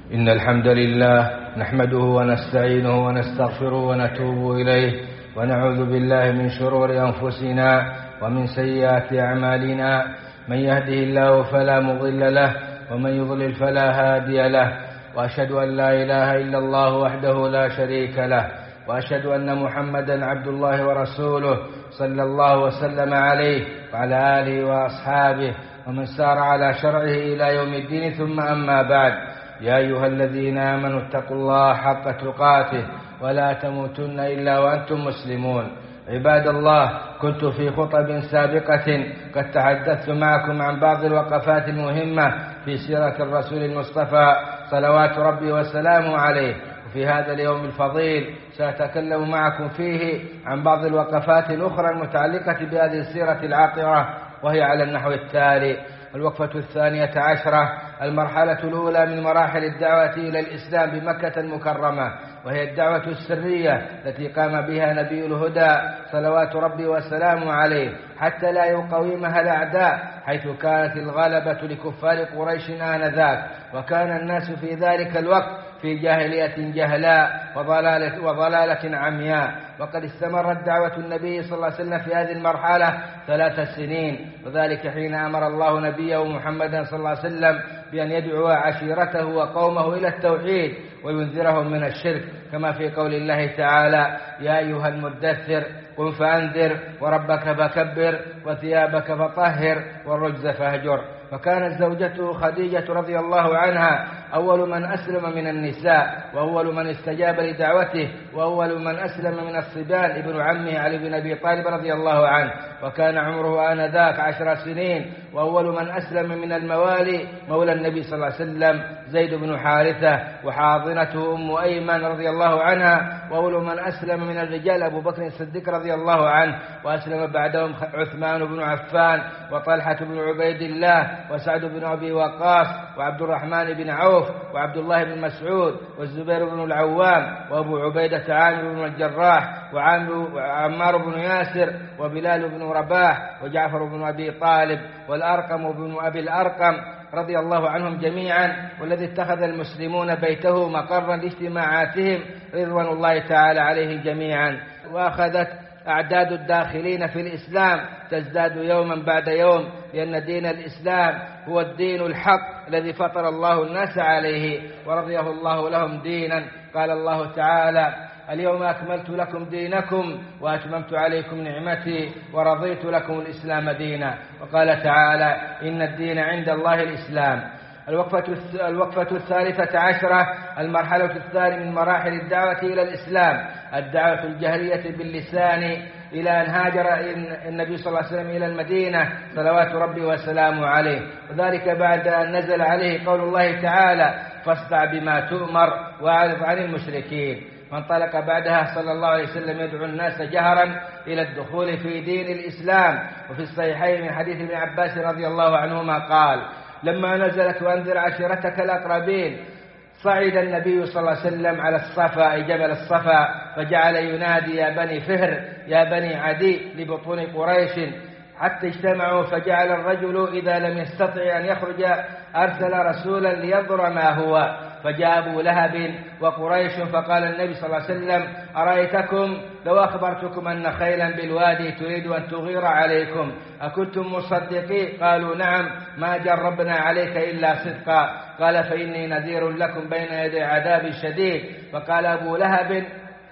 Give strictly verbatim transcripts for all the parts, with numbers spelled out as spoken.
إن الحمد لله نحمده ونستعينه ونستغفره ونتوب إليه ونعوذ بالله من شرور أنفسنا ومن سيئات أعمالنا. من يهده الله فلا مضل له ومن يضلل فلا هادي له، وأشهد أن لا إله إلا الله وحده لا شريك له، وأشهد أن محمدا عبد الله ورسوله صلى الله وسلم عليه وعلى آله وأصحابه ومن سار على شرعه إلى يوم الدين. ثم أما بعد، يا أيها الذين آمنوا اتقوا الله حق تقاته ولا تموتن إلا وأنتم مسلمون. عباد الله، كنت في خطب سابقة قد تحدثت معكم عن بعض الوقفات المهمة في سيرة الرسول المصطفى صلوات ربي وسلامه عليه، وفي هذا اليوم الفضيل سأتكلم معكم فيه عن بعض الوقفات الأخرى المتعلقة بهذه السيرة العاطرة، وهي على النحو التالي: الوقفة الثانية عشرة، المرحلة الأولى من مراحل الدعوة إلى الإسلام بمكة المكرمة، وهي الدعوة السرية التي قام بها نبي الهدى صلوات ربي وسلامه عليه حتى لا يقاومها الأعداء، حيث كانت الغلبة لكفار قريش آنذاك، وكان الناس في ذلك الوقت في جاهلية جهلاء وضلالة, وضلالة عمياء. وقد استمرت دعوة النبي صلى الله عليه وسلم في هذه المرحلة ثلاث سنين، وذلك حين أمر الله نبيه محمدا صلى الله عليه وسلم بأن يدعو عشيرته وقومه إلى التوحيد وينذرهم من الشرك، كما في قول الله تعالى: يا أيها المدثر قم فأنذر وربك فكبر وثيابك فطهر والرجز فاهجر. فكانت زوجته خديجة رضي الله عنها أول من أسلم من النساء، وأول من استجاب لدعوته، وأول من أسلم من الصبيان ابن عمه علي بن أبي طالب رضي الله عنه، وكان عمره آنذاك عشر سنين. وأول من أسلم من الموالي مولى النبي صلى الله عليه وسلم زيد بن حارثة، وحاضنته أم أيمن رضي الله عنها. وأول من أسلم من الرجال أبو بكر الصديق رضي الله عنه، وأسلم بعدهم عثمان بن عفان وطلحة بن عبيد الله وسعد بن أبي وقاص وعبد الرحمن بن عوف وعبد الله بن مسعود والزبير بن العوام وأبو عبيدة عامر بن الجراح وعمار بن ياسر وبلال بن رباح وجعفر بن أبي طالب والأرقم بن أبي الأرقم رضي الله عنهم جميعا، والذي اتخذ المسلمون بيته مقرا لاجتماعاتهم رضوان الله تعالى عليهم جميعا. وأخذت أعداد الداخلين في الإسلام تزداد يوما بعد يوم، لأن دين الإسلام هو الدين الحق الذي فطر الله الناس عليه ورضيه الله لهم دينا. قال الله تعالى: اليوم أكملت لكم دينكم وأتممت عليكم نعمتي ورضيت لكم الإسلام دينا. وقال تعالى: إن الدين عند الله الإسلام. الوقفة الوقفة الثالثة عشرة، المرحلة الثانية من مراحل الدعوة إلى الإسلام، الدعوة الجهرية باللسان، إلى أن هاجر النبي صلى الله عليه وسلم إلى المدينة صلوات ربي وسلامه عليه، وذلك بعد أن نزل عليه قول الله تعالى: فاصدع بما تؤمر وأعرض عن المشركين. فانطلق بعدها صلى الله عليه وسلم يدعو الناس جهرا إلى الدخول في دين الإسلام. وفي الصحيحين من حديث ابن عباس رضي الله عنهما قال: لما نزلت وأنذر عشيرتك الأقربين، صعد النبي صلى الله عليه وسلم على الصفا، أي جبل الصفا، فجعل ينادي: يا بني فهر، يا بني عدي، لبطون قريش، حتى اجتمعوا. فجعل الرجل إذا لم يستطع أن يخرج أرسل رسولا لينظر ما هو، فجاء أبو لهب وقريش، فقال النبي صلى الله عليه وسلم: أرأيتكم لو أخبرتكم أن خيلا بالوادي تريد أن تغير عليكم أكنتم مصدقين؟ قالوا: نعم، ما جربنا عليك إلا صدقا. قال: فإني نذير لكم بين يدي عذاب شديد. فقال أبو لهب: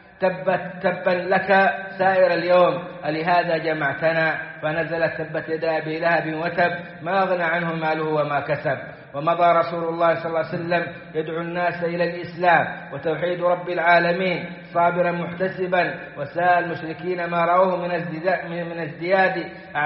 تبت تبا لك سائر اليوم، ألهذا جمعتنا؟ فنزلت: تبت يدا أبي لهب وتب، ما أغنى عنه ماله وما كسب. ومضى رسول الله صلى الله عليه وسلم يدعو الناس إلى الإسلام وتوحيد رب العالمين صابرا محتسبا، وساء المشركين ما رأوه من ازدياد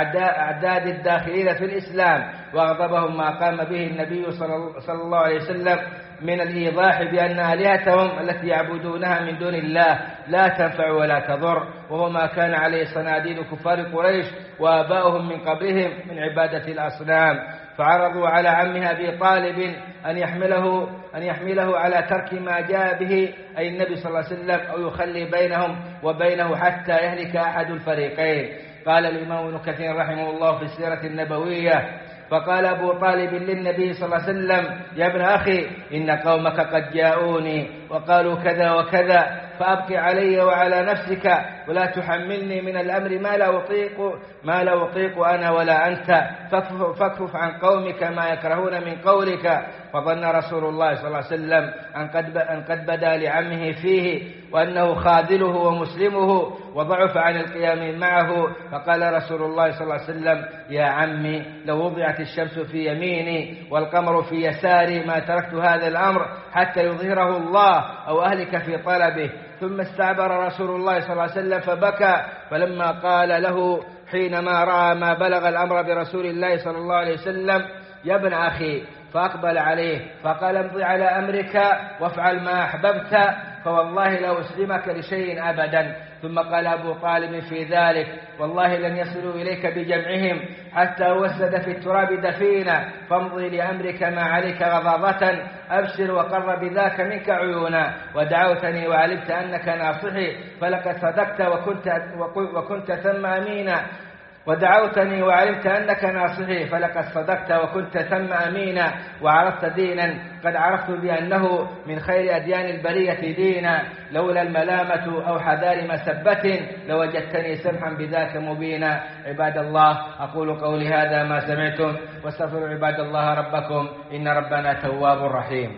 أعداد الداخلين في الإسلام، وأغضبهم ما قام به النبي صلى الله عليه وسلم من الإيضاح بأن آلهتهم التي يعبدونها من دون الله لا تنفع ولا تضر، وهو ما كان عليه صناديد كفار قريش وآباؤهم من قبلهم من عبادة الأصنام. فعرضوا على عمها أبي طالب أن يحمله أن يحمله على ترك ما جاء به أي النبي صلى الله عليه وسلم، أو يخلي بينهم وبينه حتى يهلك أحد الفريقين. قال الإمام ابن كثير رحمه الله في السيرة النبوية: فقال أبو طالب للنبي صلى الله عليه وسلم: يا ابن أخي، إن قومك قد جاءوني وقالوا كذا وكذا، فأبقي علي وعلى نفسك ولا تحملني من الأمر ما لا أطيق ما لا أطيق أنا ولا أنت، فاكفف عن قومك ما يكرهون من قولك. فظن رسول الله صلى الله عليه وسلم أن قد بدا لعمه فيه وأنه خاذله ومسلمه، وضعف عن القيام معه، فقال رسول الله صلى الله عليه وسلم: يا عمي، لو وضعت الشمس في يميني والقمر في يساري ما تركت هذا الأمر حتى يظهره الله أو أهلك في طلبه. ثم استعبر رسول الله صلى الله عليه وسلم فبكى، فلما قال له حينما رأى ما بلغ الأمر برسول الله صلى الله عليه وسلم: يا ابن أخي، فأقبل عليه فقال: امضي على أمرك وافعل ما أحببت، فوالله لا أسلمك لشيء أبدا. ثم قال أبو طالب في ذلك: والله لن يصلوا إليك بجمعهم حتى وسد في التراب دفينا، فامضي لأمرك ما عليك غضاضة، أبشر وقر بذاك منك عيونا، ودعوتني وعلمت أنك ناصحي فلقد صدقت وكنت, وكنت ثم أمينا ودعوتني وعلمت أنك ناصحي فلقد صدقت وكنت ثم أمينا، وعرفت دينا قد عرفت بأنه من خير أديان البرية دينا، لولا الملامة أو حذار مسبة لوجدتني سمحا بذاك مبينا. عباد الله، أقول قولي هذا ما سمعتم، واستغفروا عباد الله ربكم، إن ربنا تواب رحيم.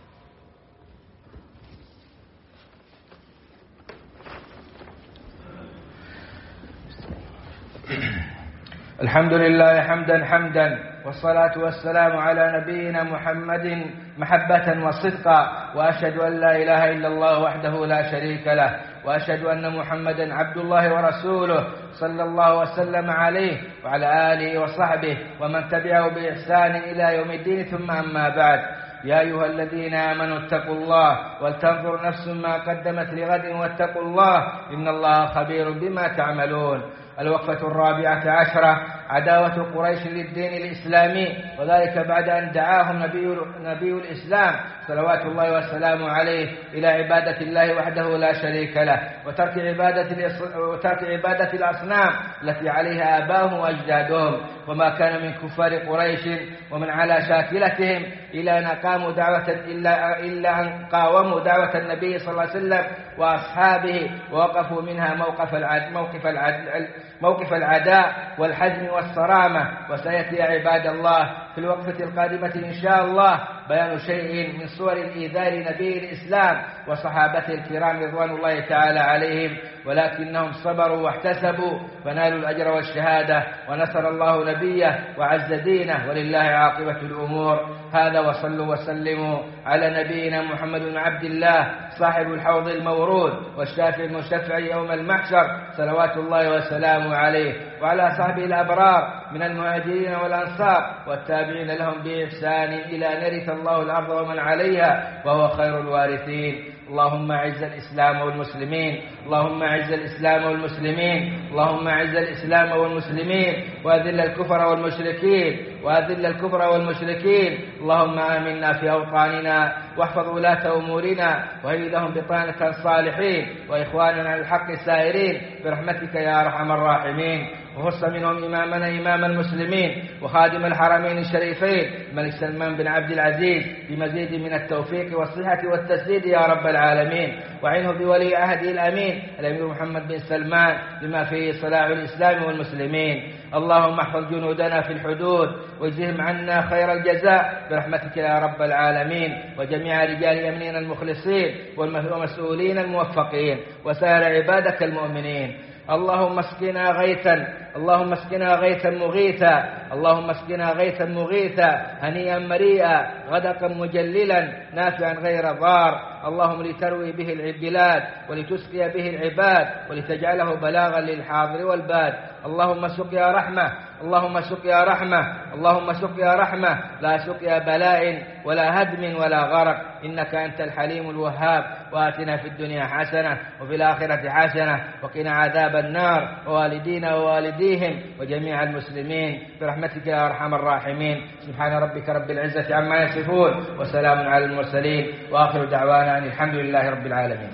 الحمد لله حمدا حمدا، والصلاة والسلام على نبينا محمد محبة وصدقا، وأشهد أن لا إله إلا الله وحده لا شريك له، وأشهد أن محمدا عبد الله ورسوله صلى الله وسلم عليه وعلى آله وصحبه ومن تبعه بإحسان إلى يوم الدين. ثم أما بعد، يا أيها الذين آمنوا اتقوا الله ولتنظر نفس ما قدمت لغد واتقوا الله إن الله خبير بما تعملون. الوقفة الرابعة عشرة: عداوة قريش للدين الإسلامي، وذلك بعد أن دعاهم نبي, نبي الإسلام صلوات الله والسلام عليه إلى عبادة الله وحده لا شريك له، وترك عبادة, وترك عبادة الأصنام التي عليها آباؤهم وأجدادهم، وما كان من كفار قريش ومن على شاكلتهم إلا أن قاموا دعوة إلا, إلا أن قاوموا دعوة النبي صلى الله عليه وسلم وأصحابه، ووقفوا منها موقف العد موقف العد موقف العداء والحزم والصرامة. وسيأتي عباد الله في الوقفة القادمة إن شاء الله بيان شيء من صور الإيذاء لنبي الإسلام وصحابته الكرام رضوان الله تعالى عليهم، ولكنهم صبروا واحتسبوا فنالوا الأجر والشهادة، ونصر الله نبيه وعز دينه، ولله عاقبة الأمور. هذا، وصلوا وسلموا على نبينا محمد بن عبد الله صاحب الحوض المورود والشافع المشفع يوم المحشر صلوات الله وسلامه عليه، وعلى صحبه الأبرار من المهاجرين والأنصار والتابعين لهم بإحسان إلى نرث الله الأرض ومن عليها وهو خير الوارثين. اللهم أعز الإسلام والمسلمين، اللهم أعز الإسلام والمسلمين، اللهم أعز الإسلام والمسلمين، وأذل الكفر والمشركين وأذل الكفر والمشركين. اللهم آمنا في أوطاننا، واحفظ ولاة أمورنا، وهب لهم بطانة صالحين وإخواننا على الحق سائرين برحمتك يا أرحم الراحمين. وخص منهم إمامنا إمام المسلمين وخادم الحرمين الشريفين الملك سلمان بن عبد العزيز بمزيد من التوفيق والصحة والتسديد يا رب العالمين، وعنه بولي عهده الأمين الأمير محمد بن سلمان بما فيه صلاح الإسلام والمسلمين. اللهم احفظ جنودنا في الحدود واجزهم عنا خير الجزاء برحمتك يا رب العالمين، وجميع رجال أمننا المخلصين والمسؤولين الموفقين وسائر عبادك المؤمنين. اللهم اسقنا غيثا اللهم اسقنا غيثا مغيثا اللهم اسقنا غيثا مغيثا هنيئا مريئا غدقا مجللا نافعا غير ضار، اللهم لتروي به البلاد ولتسقي به العباد ولتجعله بلاغا للحاضر والباد. اللهم سقيا رحمة اللهم سقيا رحمة اللهم سقيا رحمة لا سقيا بلاء ولا هدم ولا غرق، إنك أنت الحليم الوهاب. وآتنا في الدنيا حسنة وفي الآخرة حسنة وقنا عذاب النار، ووالدينا ووالديهم وجميع المسلمين برحمتك يا أرحم الراحمين. سبحان ربك رب العزة عما يصفون، وسلام على المرسلين، وآخر دعوانا أن الحمد لله رب العالمين.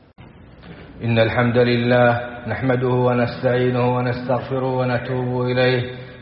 إن الحمد لله نحمده ونستعينه ونستغفره ونتوب إليه،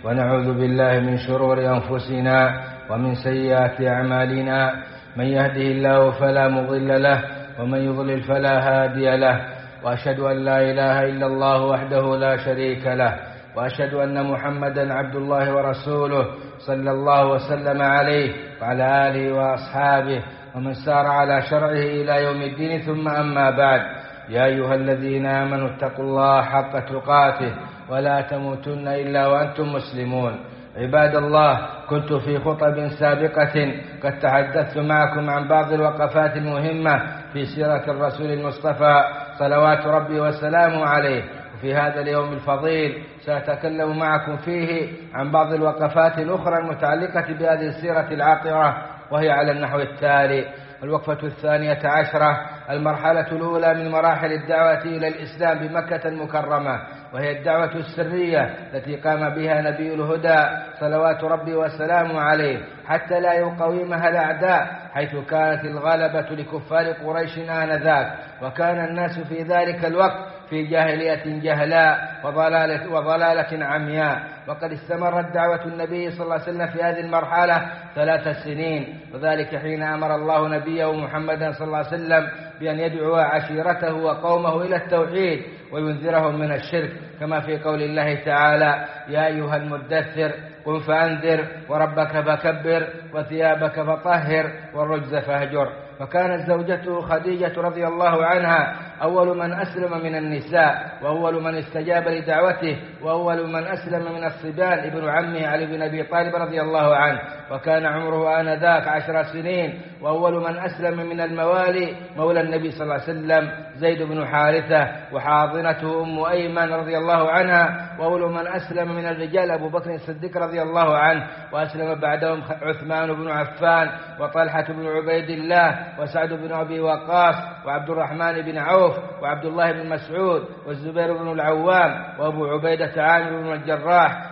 ونعوذ بالله من شرور أنفسنا ومن سيئات أعمالنا، من يهده الله فلا مضل له ومن يضلل فلا هادي له، وأشهد أن لا إله إلا الله وحده لا شريك له، وأشهد أن محمدا عبد الله ورسوله صلى الله وسلم عليه وعلى آله وأصحابه ومن سار على شرعه إلى يوم الدين، ثم أما بعد. يا أيها الذين آمنوا اتقوا الله حق تقاته ولا تموتن إلا وأنتم مسلمون. عباد الله، كنت في خطب سابقة قد تحدثت معكم عن بعض الوقفات المهمة في سيرة الرسول المصطفى صلوات ربي وسلامه عليه، وفي هذا اليوم الفضيل سأتكلم معكم فيه عن بعض الوقفات الأخرى المتعلقة بهذه السيرة العاطرة، وهي على النحو التالي: الوقفة الثانية عشرة، المرحلة الأولى من مراحل الدعوة إلى الإسلام بمكة المكرمة، وهي الدعوة السرية التي قام بها نبي الهدى صلوات ربي وسلامه عليه حتى لا يقاومها الأعداء، حيث كانت الغلبة لكفار قريش آنذاك، وكان الناس في ذلك الوقت في جاهلية جهلاء وضلالة, وضلالة عمياء. وقد استمرت دعوة النبي صلى الله عليه وسلم في هذه المرحلة ثلاث سنين، وذلك حين أمر الله نبيه محمدا صلى الله عليه وسلم بأن يدعو عشيرته وقومه إلى التوحيد وينذرهم من الشرك، كما في قول الله تعالى: يا أيها المدثر قم فأنذر وربك فكبر وثيابك فطهر والرجز فاهجر. وكانت زوجته خديجة رضي الله عنها أول من أسلم من النساء، وأول من استجاب لدعوته، وأول من أسلم من الصبيان ابن عمه علي بن أبي طالب رضي الله عنه، وكان عمره آنذاك عشر سنين. وأول من أسلم من الموالي مولى النبي صلى الله عليه وسلم زيد بن حارثة، وحاضنته أم أيمن رضي الله عنها. وأول من أسلم من الرجال أبو بكر الصديق رضي الله عنه، وأسلم بعدهم عثمان بن عفان وطلحة بن عبيد الله وسعد بن أبي وقاص وعبد الرحمن بن عوف وعبد الله بن مسعود والزبير بن العوام وأبو عبيدة عامر بن الجراح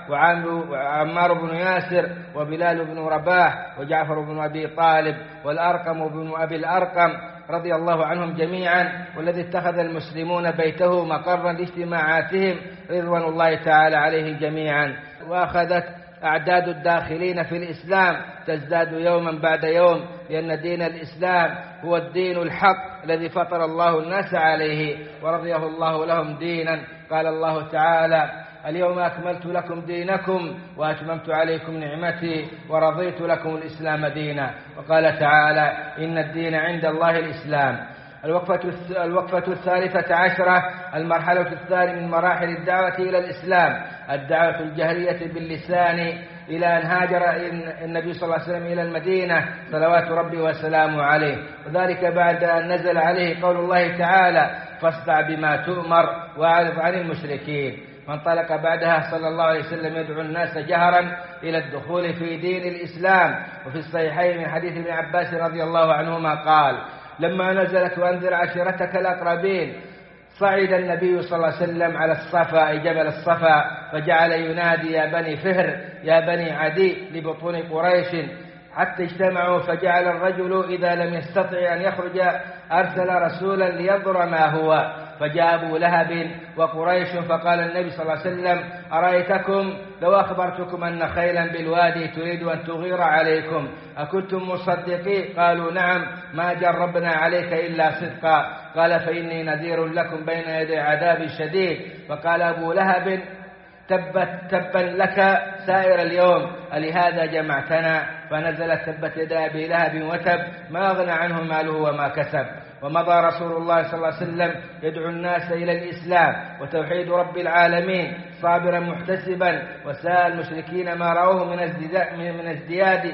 وعمار بن ياسر وبلال بن رباح وجعفر بن أبي طالب والأرقم بن أبي الأرقم رضي الله عنهم جميعا، والذي اتخذ المسلمون بيته مقرا لاجتماعاتهم رضوان الله تعالى عليهم جميعا. وأخذت أعداد الداخلين في الإسلام تزداد يوما بعد يوم، لأن دين الإسلام هو الدين الحق الذي فطر الله الناس عليه ورضيه الله لهم دينا. قال الله تعالى: اليوم أكملت لكم دينكم وأتممت عليكم نعمتي ورضيت لكم الإسلام دينا. وقال تعالى: إن الدين عند الله الإسلام. الوقفة الوقفة الثالثة عشرة، المرحلة الثانية من مراحل الدعوة إلى الإسلام، الدعوة الجهرية باللسان، إلى أن هاجر النبي صلى الله عليه وسلم إلى المدينة صلوات ربي وسلامه عليه، وذلك بعد أن نزل عليه قول الله تعالى: فاصدع بما تؤمر وأعرض عن المشركين. فانطلق بعدها صلى الله عليه وسلم يدعو الناس جهرا إلى الدخول في دين الإسلام. وفي الصحيحين من حديث ابن عباس رضي الله عنهما قال: لما نزلت وأنذر عشيرتك الأقربين، صعد النبي صلى الله عليه وسلم على الصفا، أي جبل الصفا، فجعل ينادي: يا بني فهر، يا بني عدي، لبطون قريش، حتى اجتمعوا. فجعل الرجل إذا لم يستطع أن يخرج أرسل رسولا لينظر ما هو، فجاء أبو لهب وقريش، فقال النبي صلى الله عليه وسلم: أرأيتكم لو أخبرتكم أن خيلا بالوادي تريد أن تغير عليكم أكنتم مصدقين؟ قالوا: نعم، ما جربنا عليك إلا صدقا. قال: فإني نذير لكم بين يدي عذاب شديد. فقال أبو لهب: تبت تبا لك سائر اليوم، ألهذا جمعتنا؟ فنزلت: تبت يدا أبي لهب وتب، ما أغنى عنه ماله وما كسب. ومضى رسول الله صلى الله عليه وسلم يدعو الناس إلى الإسلام وتوحيد رب العالمين صابرا محتسبا، وساء المشركين ما رأوه من ازدياد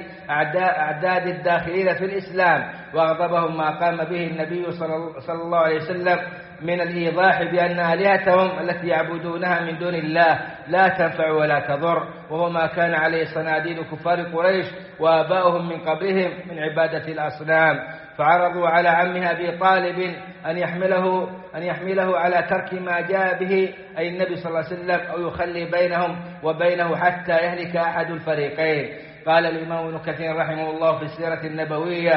أعداد الداخلين في الإسلام، وأغضبهم ما قام به النبي صلى الله عليه وسلم من الإيضاح بأن آلهتهم التي يعبدونها من دون الله لا تنفع ولا تضر، وهو ما كان عليه صناديد كفار قريش وآباؤهم من قبلهم من عبادة الأصنام. فعرضوا على عمها أبي طالب أن يحمله أن يحمله على ترك ما جاء به أي النبي صلى الله عليه وسلم، أو يخلي بينهم وبينه حتى يهلك أحد الفريقين. قال الإمام ابن كثير رحمه الله في السيرة النبوية: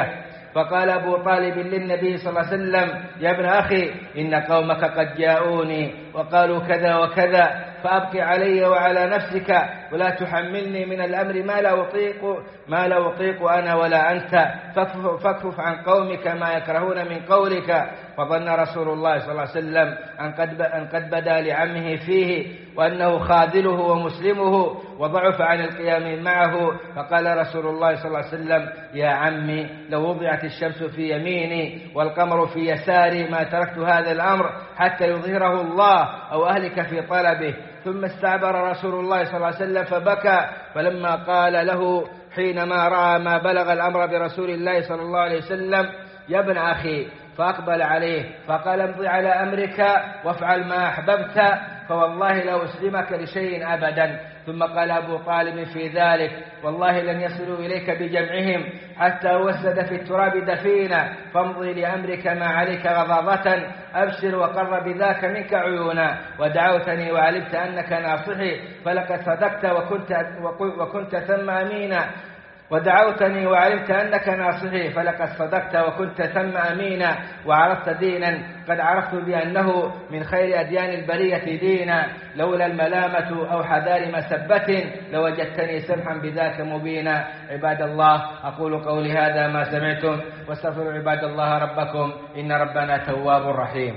فقال أبو طالب للنبي صلى الله عليه وسلم: يا ابن أخي، إن قومك قد جاءوني وقالوا كذا وكذا، فأبقي علي وعلى نفسك ولا تحملني من الأمر ما لا أطيق ما لا أطيق أنا ولا أنت، فاكفف عن قومك ما يكرهون من قولك. فظن رسول الله صلى الله عليه وسلم أن قد بدا لعمه فيه وأنه خاذله ومسلمه، وضعف عن القيام معه، فقال رسول الله صلى الله عليه وسلم: يا عمي، لو وضعت الشمس في يميني والقمر في يساري ما تركت هذا الأمر حتى يظهره الله أو أهلك في طلبه. ثم استعبر رسول الله صلى الله عليه وسلم فبكى، فلما قال له حينما رأى ما بلغ الأمر برسول الله صلى الله عليه وسلم: يا ابن أخي، فأقبل عليه فقال: امضي على أمرك وافعل ما أحببت، فوالله لا أسلمك لشيء أبدا. ثم قال أبو طالب في ذلك: والله لن يصلوا إليك بجمعهم حتى وسد في التراب دفينا، فامضي لأمرك ما عليك غضاضة، أبشر وقر بذاك منك عيونا. ودعوتني وعلمت أنك ناصحي، فلقد صدقت وكنت, وكنت ثم أمينا ودعوتني وعلمت أنك ناصحي فلقد صدقت وكنت ثم أمينا، وعرفت دينا قد عرفت بأنه من خير أديان البرية دينا، لولا الملامة أو حذار مسبة لوجدتني سمحا بذاك مبينا. عباد الله، أقول قولي هذا ما سمعتم، واستغفروا عباد الله ربكم، إن ربنا تواب رحيم.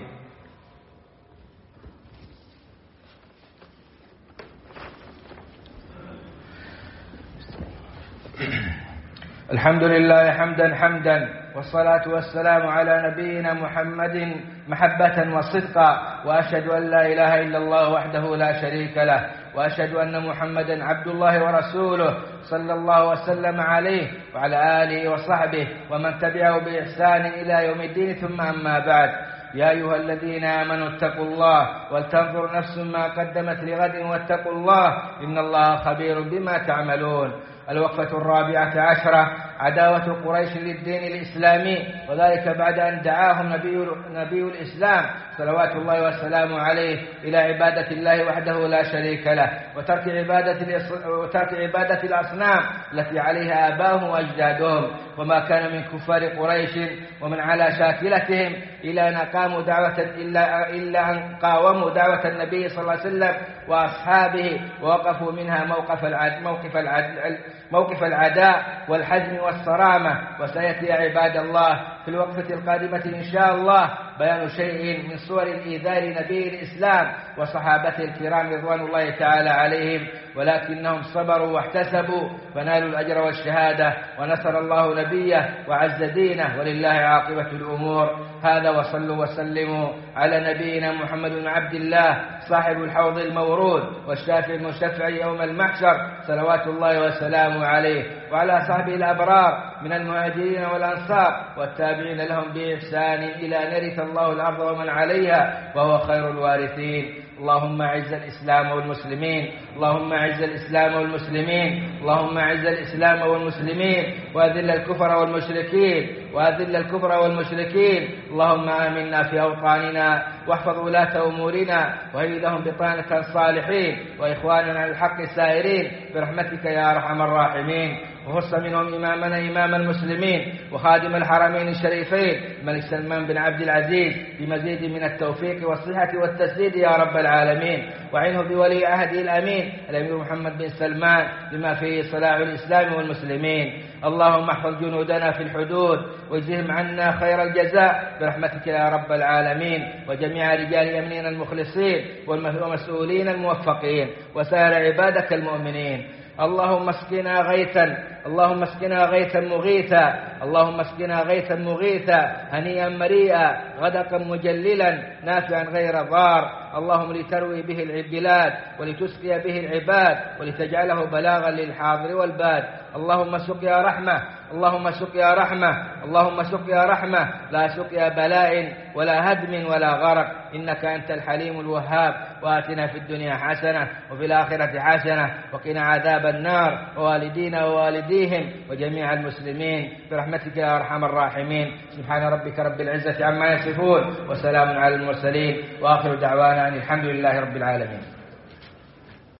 الحمد لله حمدا حمدا، والصلاة والسلام على نبينا محمد محبة وصدقا، وأشهد أن لا إله إلا الله وحده لا شريك له، وأشهد أن محمدا عبد الله ورسوله، صلى الله وسلم عليه وعلى آله وصحبه ومن تبعه بإحسان إلى يوم الدين. ثم أما بعد، يا أيها الذين آمنوا اتقوا الله ولتنظر نفس ما قدمت لغد واتقوا الله، إن الله خبير بما تعملون. الوقفة الرابعة عشرة: عداوة قريش للدين الإسلامي، وذلك بعد أن دعاهم نبي, نبي الإسلام صلوات الله وسلامه عليه إلى عبادة الله وحده لا شريك له، وترك عبادة, وترك عبادة الأصنام التي عليها آباؤهم وأجدادهم، وما كان من كفار قريش ومن على شاكلتهم إلا أن قاموا دعوة إلا, إلا أن قاوموا دعوة النبي صلى الله عليه وسلم وأصحابه، ووقفوا منها موقف العد موقف العد موقف العداء والحزم والصرامة. وسيأتي يا عباد الله في الوقفة القادمة إن شاء الله بيان شيء من صور الإيذاء لنبي الإسلام وصحابته الكرام رضوان الله تعالى عليهم، ولكنهم صبروا واحتسبوا فنالوا الأجر والشهادة، ونصر الله نبيه وعز دينه، ولله عاقبة الأمور. هذا، وصلوا وسلموا على نبينا محمد بن عبد الله صاحب الحوض المورود والشافع المشفع يوم المحشر، صلوات الله وسلامه عليه، وعلى صحبه الأبرار من المهاجرين والأنصار والتابعين لهم بإحسان إلى نرث الله الأرض ومن عليها وهو خير الوارثين. اللهم أعز الإسلام والمسلمين، اللهم أعز الإسلام والمسلمين، اللهم أعز الإسلام والمسلمين، وأذل الكفر والمشركين وأذل الكفر والمشركين. اللهم آمنا في أوطاننا، واحفظ ولاة أمورنا، وهب لهم بطانة صالحين وإخواننا على الحق سائرين برحمتك يا أرحم الراحمين. وخص منهم إمامنا إمام المسلمين وخادم الحرمين الشريفين الملك سلمان بن عبد العزيز بمزيد من التوفيق والصحة والتسديد يا رب العالمين، وعنه بولي عهده الأمين الأمير محمد بن سلمان بما فيه صلاح الإسلام والمسلمين. اللهم احفظ جنودنا في الحدود واجزهم عنا خير الجزاء برحمتك يا رب العالمين، وجميع رجال أمننا المخلصين والمسؤولين الموفقين وسائر عبادك المؤمنين. اللهم اسقنا غيثا اللهم اسقنا غيثا مغيثا اللهم اسقنا غيثا مغيثا هنيئا مريئا غدقا مجللا نافعا غير ضار، اللهم لتروي به البلاد ولتسقي به العباد ولتجعله بلاغا للحاضر والباد. اللهم سقيا رحمة اللهم سقيا رحمة اللهم سقيا رحمة، لا سقيا بلاء ولا هدم ولا غرق، إنك أنت الحليم الوهاب. وآتنا في الدنيا حسنة وفي الآخرة حسنة وقنا عذاب النار، ووالدينا ووالديهم وجميع المسلمين برحمتك يا أرحم الراحمين. سبحان ربك رب العزة عما يصفون، وسلام على المرسلين، وآخر دعوانا أن الحمد لله رب العالمين.